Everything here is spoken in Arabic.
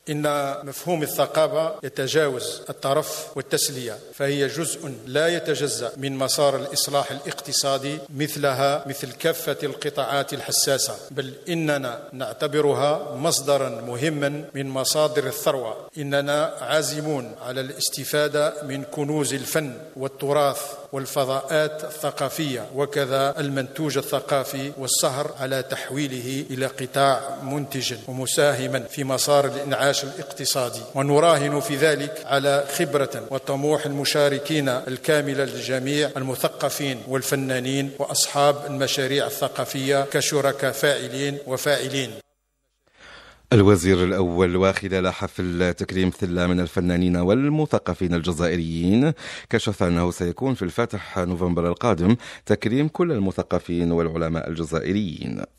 إن مفهوم الثقافة يتجاوز الترف والتسلية، فهي جزء لا يتجزأ من مسار الإصلاح الاقتصادي مثل كافة القطاعات الحساسة، بل إننا نعتبرها مصدرا مهما من مصادر الثروة. إننا عازمون على الاستفادة من كنوز الفن والتراث والفضاءات الثقافية وكذا المنتوج الثقافي، والسهر على تحويله إلى قطاع منتج ومساهما في مسار الإنعاش الاقتصادي، ونراهن في ذلك على خبرة وطموح المشاركين الكاملة للجميع المثقفين والفنانين وأصحاب المشاريع الثقافية كشركاء فاعلين وفاعلين. الوزير الأول وخلال حفل تكريم ثلة من الفنانين والمثقفين الجزائريين كشف أنه سيكون في الفاتح نوفمبر القادم تكريم كل المثقفين والعلماء الجزائريين.